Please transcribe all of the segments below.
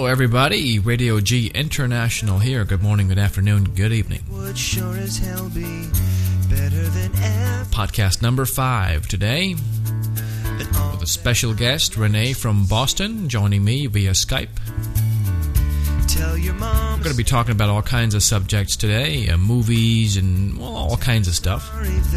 Hello, everybody. Radio G International here. Good morning, good afternoon, good evening. Podcast number 5 today with a special guest, Renee from Boston, joining me via Skype. We're going to be talking about all kinds of subjects today, movies and all kinds of stuff.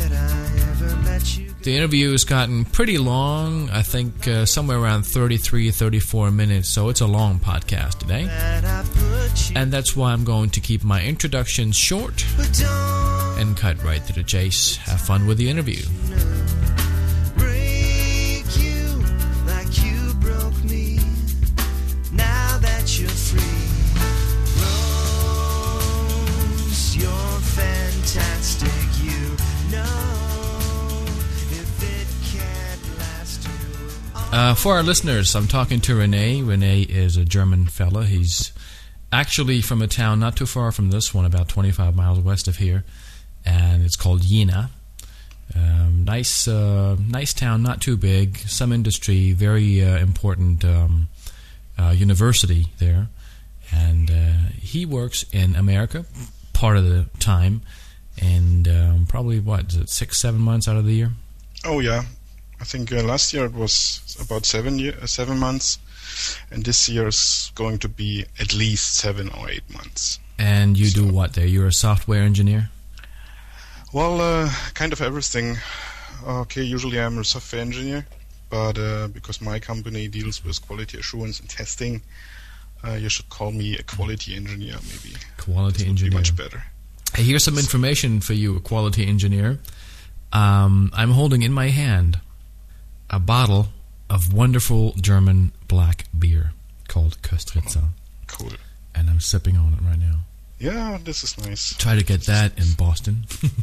The interview has gotten pretty long, I think somewhere around 33, 34 minutes, so it's a long podcast today. And that's why I'm going to keep my introduction short and cut right to the chase. Have fun with the interview. For our listeners, I'm talking to Renee. Renee is a German fella. He's actually from a town not too far from this one, about 25 miles west of here, and it's called Jena. Nice town, not too big. Some industry, very important university there, and he works in America part of the time, and probably 6-7 months out of the year. Oh yeah. I think last year it was about 7 months, and this year is going to be at least 7 or 8 months. And you do what there? You're a software engineer? Well, kind of everything. Okay, usually I'm a software engineer, but because my company deals with quality assurance and testing, you should call me a quality engineer, maybe. Quality engineer. Would be much better. Hey, here's some information for you, a quality engineer. I'm holding in my hand a bottle of wonderful German black beer called Köstritzer. Cool. And I'm sipping on it right now. Yeah, this is nice. Try to get that in Boston.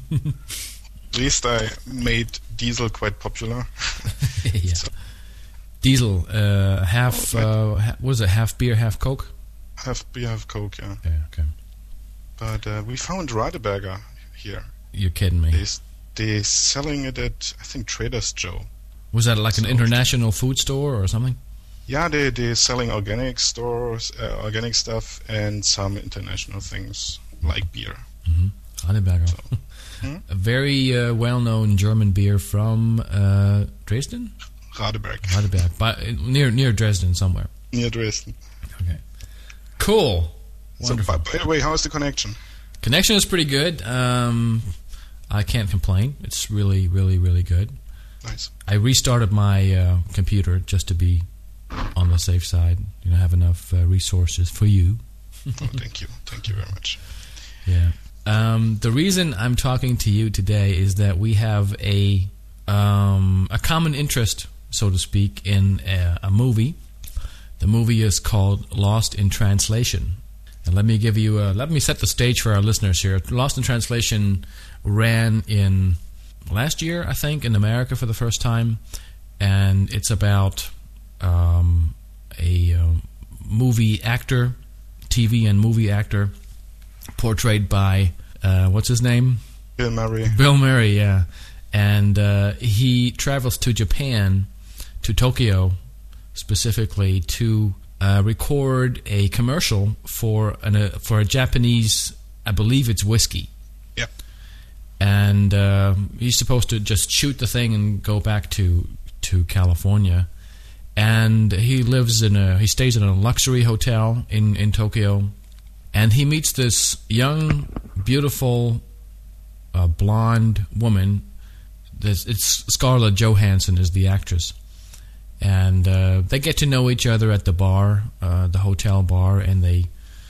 At least I made diesel quite popular. Yeah. So. Diesel, half, what is it, half beer, half Coke? Half beer, half Coke, yeah. Yeah, okay. But we found Radeberger here. You're kidding me. They're selling it at, I think, Trader's Joe. Was that like an international food store or something? Yeah, they're selling organic stores, organic stuff, and some international things like beer. Mm-hmm. Radeberger. So, a very well-known German beer from Dresden? Radeberg, near Dresden somewhere. Near Dresden. Okay. Cool. Wonderful. So, by the way, how's the connection? Connection is pretty good. I can't complain. It's really, really, really good. Nice. I restarted my computer just to be on the safe side. Have enough resources for you. Oh, thank you. Thank you very much. Yeah. The reason I'm talking to you today is that we have a common interest, so to speak, in a movie. The movie is called Lost in Translation. And let me set the stage for our listeners here. Lost in Translation ran in last year, I think, in America for the first time, and it's about a movie actor, TV and movie actor, portrayed by what's his name? Bill Murray. Bill Murray, yeah. And he travels to Japan, to Tokyo, specifically to record a commercial for a Japanese, I believe it's whiskey. Yep. And he's supposed to just shoot the thing and go back to California. And he stays in a luxury hotel in Tokyo. And he meets this young, beautiful, blonde woman. It's Scarlett Johansson is the actress. And they get to know each other at the bar, the hotel bar, and they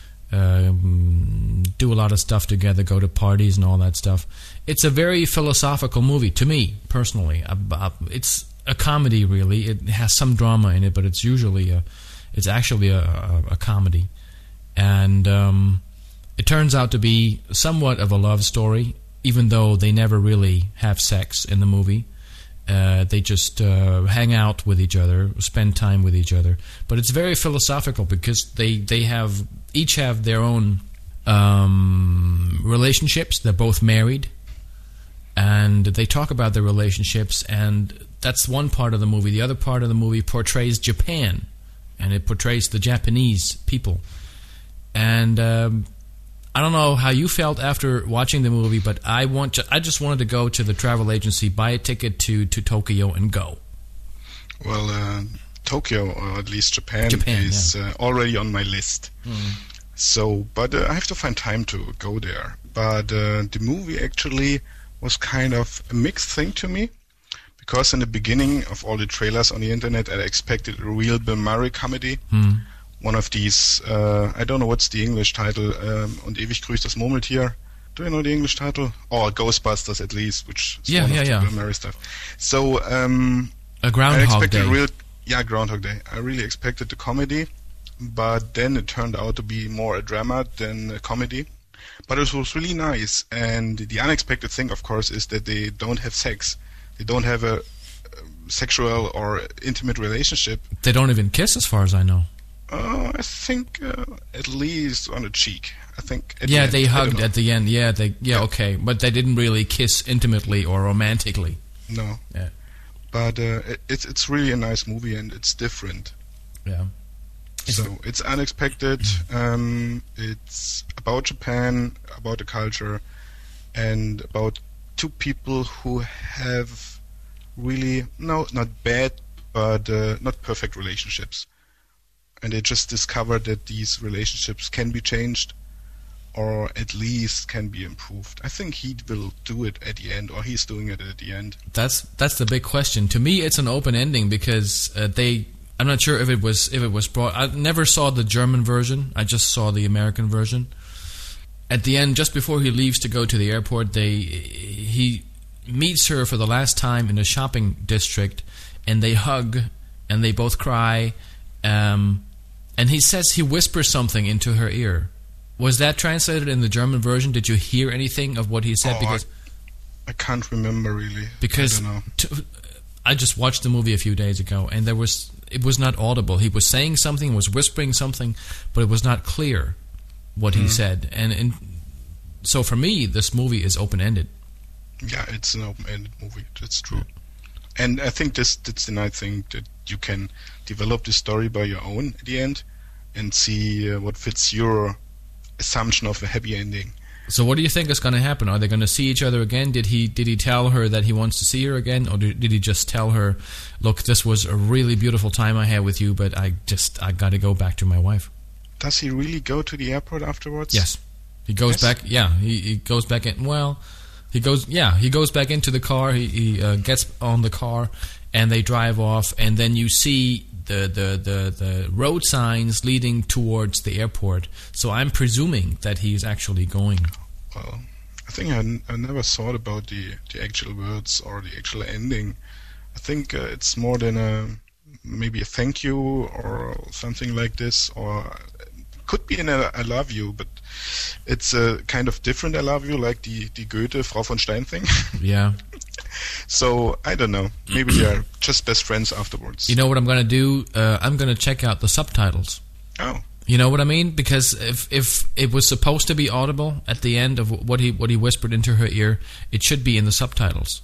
do a lot of stuff together, go to parties and all that stuff. It's a very philosophical movie to me, personally. It's a comedy, really. It has some drama in it, but it's actually a comedy. And it turns out to be somewhat of a love story, even though they never really have sex in the movie. They just hang out with each other, spend time with each other. But it's very philosophical because they each have their own relationships. They're both married, and they talk about their relationships, and that's one part of the movie. The other part of the movie portrays Japan and it portrays the Japanese people. And I don't know how you felt after watching the movie, but I just wanted to go to the travel agency, buy a ticket to Tokyo, and go. Well, Tokyo, or at least Japan is already on my list. So, but I have to find time to go there. But the movie actually was kind of a mixed thing to me, because in the beginning of all the trailers on the internet, I expected a real Bill Murray comedy. One of these, I don't know what's the English title, Und ewig grüßt das Murmeltier. Do you know the English title? Or Ghostbusters at least, which is one of the Bill Murray stuff. So, a Groundhog Day. Groundhog Day. I really expected the comedy, but then it turned out to be more a drama than a comedy. But it was really nice, and the unexpected thing, of course, is that they don't have sex. They don't have a sexual or intimate relationship. They don't even kiss, as far as I know. I think at least on the cheek. I think. They hugged at the end. Okay, but they didn't really kiss intimately or romantically. No. Yeah. But it's really a nice movie, and it's different. Yeah. So it's unexpected. It's about Japan, about the culture, and about two people who have really not bad, but not perfect relationships. And they just discovered that these relationships can be changed, or at least can be improved. I think he will do it at the end, or he's doing it at the end. That's the big question. To me, it's an open ending, because I'm not sure if it was brought. I never saw the German version. I just saw the American version. At the end, just before he leaves to go to the airport, he meets her for the last time in a shopping district, and they hug, and they both cry. And he says he whispers something into her ear. Was that translated in the German version? Did you hear anything of what he said? Because I can't remember really. Because I don't know. I just watched the movie a few days ago, and it was not audible. He was saying something, was whispering something, but it was not clear what he said. And so for me, this movie is open-ended. Yeah, it's an open-ended movie. That's true. And I think that's the nice thing, that you can develop the story by your own at the end and see what fits your assumption of a happy ending. So what do you think is going to happen? Are they going to see each other again? Did he tell her that he wants to see her again, or did he just tell her, look, this was a really beautiful time I had with you, but I got to go back to my wife? Does he really go to the airport afterwards? Yes. He goes back. Yeah, he goes back in. Well, he goes back into the car. He gets on the car, and they drive off. And then you see the road signs leading towards the airport. So I'm presuming that he's actually going. Well, I think I never thought about the actual words or the actual ending. I think it's more than maybe a thank you or something like this, or could be an I love you, but it's a kind of different I love you, like the Goethe Frau von Stein thing. Yeah. So I don't know. Maybe they are just best friends afterwards. You know what I'm going to do? I'm going to check out the subtitles. Oh. You know what I mean? Because if it was supposed to be audible at the end of what he whispered into her ear, it should be in the subtitles.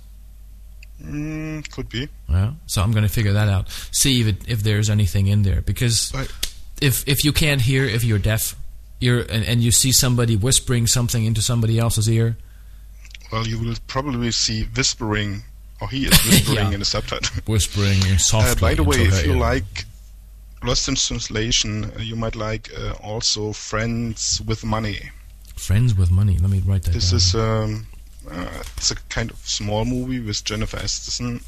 Could be. Yeah. So I'm going to figure that out. See if there's anything in there, because if you can't hear, if you're deaf, and you see somebody whispering something into somebody else's ear. Well, you will probably see whispering, or he is whispering in the subtitle. Whispering softly. By the way, if you ear. like Lost in Translation, you might like also Friends with Money. Friends with Money. Let me write that This down. is it's a kind of small movie with Jennifer Aniston,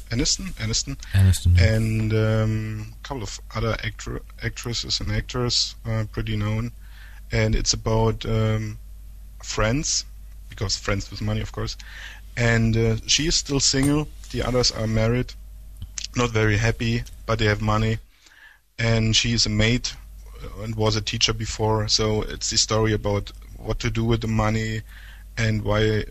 and a couple of other actresses and actors, pretty known. And it's about friends, because Friends with Money, of course. And she is still single. The others are married, not very happy, but they have money. And she is a maid and was a teacher before. So it's the story about what to do with the money and why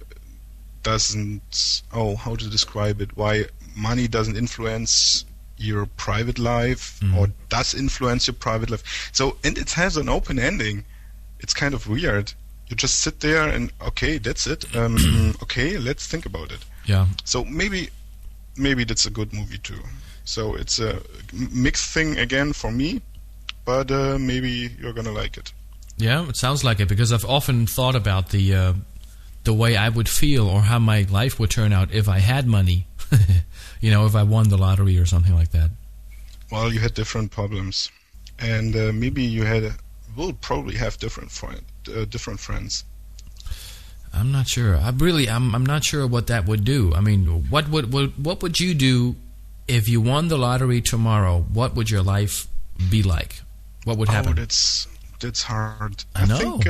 how to describe it, why money doesn't influence your private life or does influence your private life. So, and it has an open ending. It's kind of weird. You just sit there and, okay, that's it. Okay, let's think about it. Yeah. So maybe that's a good movie too. So it's a mixed thing again for me. but maybe you're gonna like it. Yeah, it sounds like it, because I've often thought about the way I would feel or how my life would turn out if I had money. If I won the lottery or something like that. Well, you had different problems, and maybe will probably have different friends. I'm not sure. I'm not sure what that would do. I mean, what would you do if you won the lottery tomorrow? What would your life be like? What would happen? Oh, that's hard. I know. Think,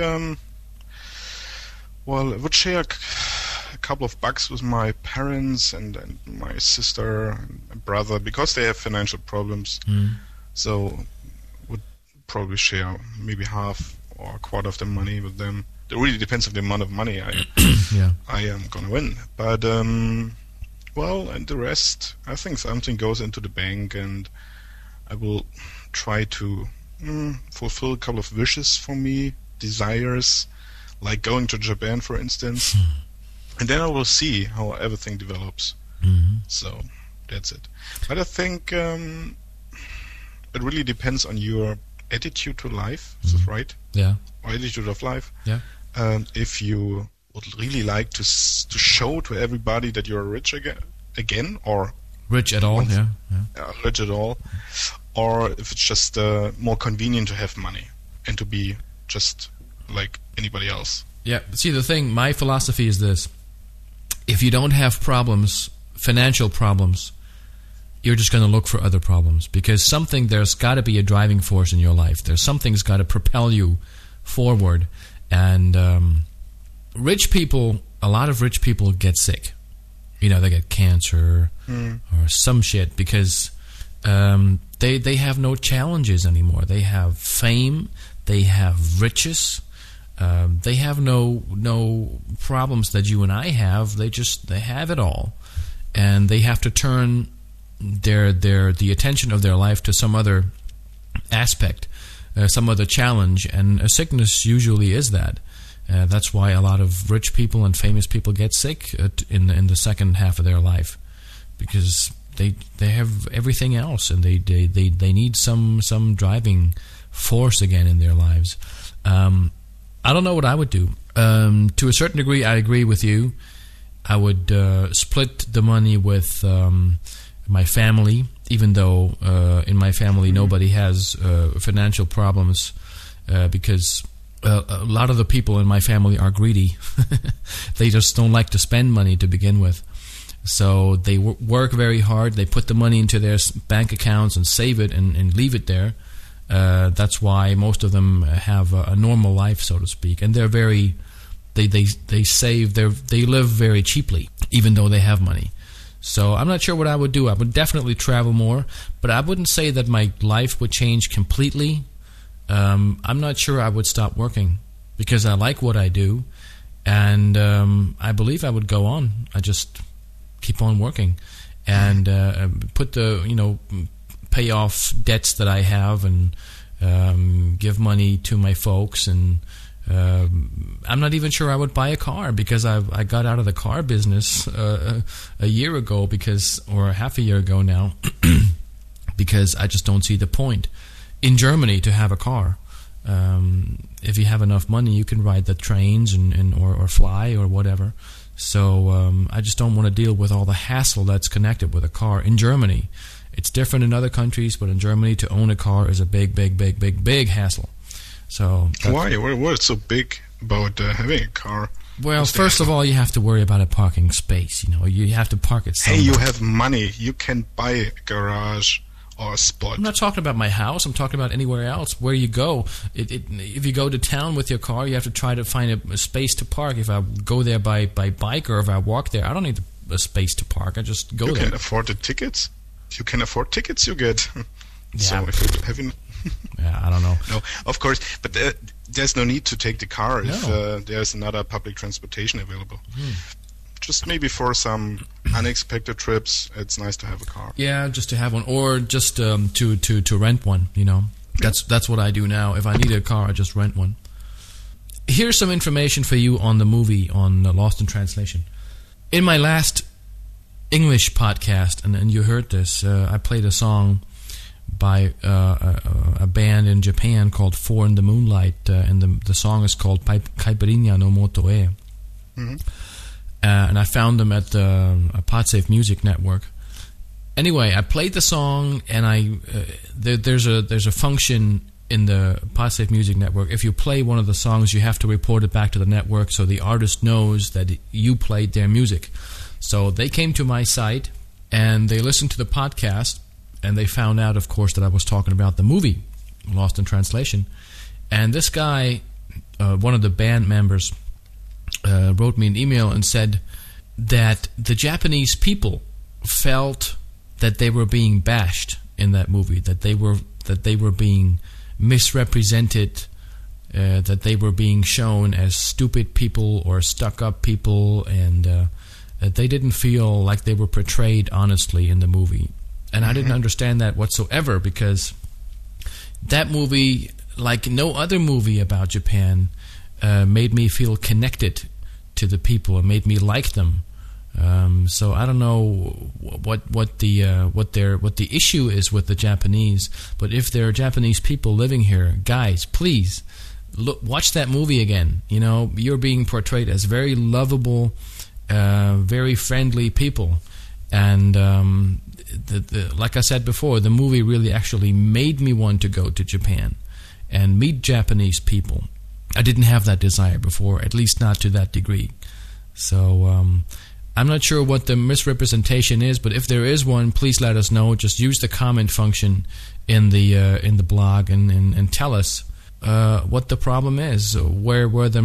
I would share a couple of bucks with my parents and my sister and brother, because they have financial problems. So would probably share maybe half or a quarter of the money with them. It really depends on the amount of money I am gonna win. But and the rest, I think something goes into the bank, and I will try to fulfill a couple of wishes for me, desires, like going to Japan, for instance. And then I will see how everything develops. So that's it. But I think it really depends on your attitude to life. Is that right? Yeah. Or attitude of life. Yeah. If you would really like to show to everybody that you're rich again, or rich at all, rich at all, or if it's just more convenient to have money and to be just like anybody else. Yeah. See, the thing, my philosophy is this: if you don't have problems, financial problems, you're just going to look for other problems, because there's got to be a driving force in your life. Something's got to propel you forward. And a lot of rich people get sick. They get cancer or some shit, because they have no challenges anymore. They have fame, they have riches, they have no problems that you and I have. They have it all, and they have to turn the attention of their life to some other aspect, some other challenge, and a sickness usually is that. That's why a lot of rich people and famous people get sick in the second half of their life, because they have everything else, and they need some driving force again in their lives. I don't know what I would do. To a certain degree, I agree with you. I would split the money with my family, even though in my family nobody has financial problems, because a lot of the people in my family are greedy. They just don't like to spend money to begin with. So they work very hard. They put the money into their bank accounts and save it and leave it there. That's why most of them have a normal life, so to speak. And they're they save, they live very cheaply, even though they have money. So I'm not sure what I would do. I would definitely travel more, but I wouldn't say that my life would change completely. I'm not sure I would stop working, because I like what I do, and I believe I would go on. I just keep on working and pay off debts that I have, and give money to my folks. And I'm not even sure I would buy a car, because I got out of the car business a year ago, or half a year ago now, because I just don't see the point in Germany to have a car. If you have enough money, you can ride the trains or fly or whatever. So I just don't want to deal with all the hassle that's connected with a car in Germany. It's different in other countries, but in Germany, to own a car is a big hassle. So why? What's so big about having a car? Well, first of all, you have to worry about a parking space. You have to park it somewhere. Hey, you have money. You can buy a garage or a spot. I'm not talking about my house. I'm talking about anywhere else where you go. If you go to town with your car, you have to try to find a space to park. If I go there by bike, or if I walk there, I don't need a space to park. I just go there. You can afford the tickets. You can afford tickets you get. Yeah. So if you having... Yeah, I don't know. No, of course, but there's no need to take the car if there's another public transportation available. Just maybe for some unexpected trips, it's nice to have a car. Yeah, just to have one, or just to rent one. That's what I do now. If I need a car, I just rent one. Here's some information for you on the movie, on Lost in Translation. In my last English podcast, and you heard this, I played a song by a band in Japan called Four in the Moonlight, and the song is called Caipirinha no Moto E. Mm-hmm. And I found them at the Podsafe Music Network. Anyway, I played the song, and there's a function in the Podsafe Music Network. If you play one of the songs, you have to report it back to the network so the artist knows that you played their music. So they came to my site, and they listened to the podcast, and they found out, of course, that I was talking about the movie, Lost in Translation. And this guy, one of the band members, wrote me an email and said that the Japanese people felt that they were being bashed in that movie, that they were being misrepresented, that they were being shown as stupid people or stuck-up people, and that they didn't feel like they were portrayed honestly in the movie. And I didn't understand that whatsoever, because that movie, like no other movie about Japan, made me feel connected to the people and made me like them. So I don't know what the issue is with the Japanese, but if there are Japanese people living here, guys, please watch that movie again. You know, you're being portrayed as very lovable, very friendly people, and like I said before, the movie really actually made me want to go to Japan and meet Japanese people. I didn't have that desire before, at least not to that degree. So I'm not sure what the misrepresentation is, but if there is one, please let us know. Just use the comment function in the blog and tell us what the problem is, where the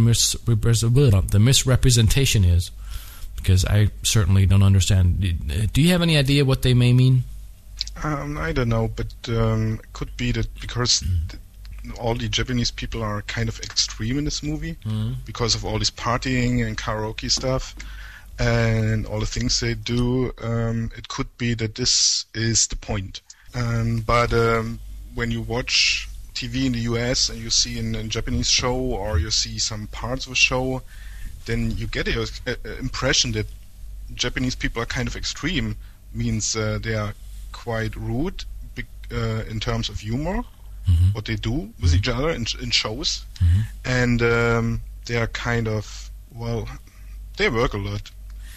misrepresentation is, because I certainly don't understand. Do you have any idea what they may mean? I don't know, but it could be that because all the Japanese people are kind of extreme in this movie because of all this partying and karaoke stuff and all the things they do. It could be that this is the point. But when you watch TV in the US and you see a Japanese show, or you see some parts of a show, then you get an impression that Japanese people are kind of extreme. Means they are quite rude in terms of humor, what they do with each other in shows, and they are kind of, well, they work a lot.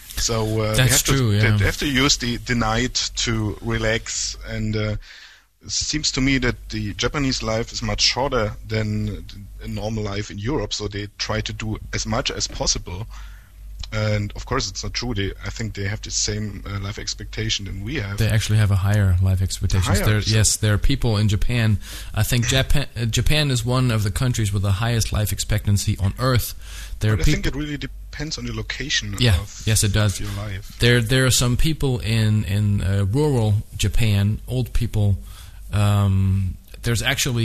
So they have to use the night to relax, and it seems to me that the Japanese life is much shorter than a normal life in Europe, so they try to do as much as possible. And of course, it's not true. I think they have the same life expectation than we have. They actually have a higher life expectation. Yes, there are people in Japan. I think Japan is one of the countries with the highest life expectancy on Earth. I think it really depends on the location. Yes, it does. Of your life. There are some people in rural Japan, old people. There's actually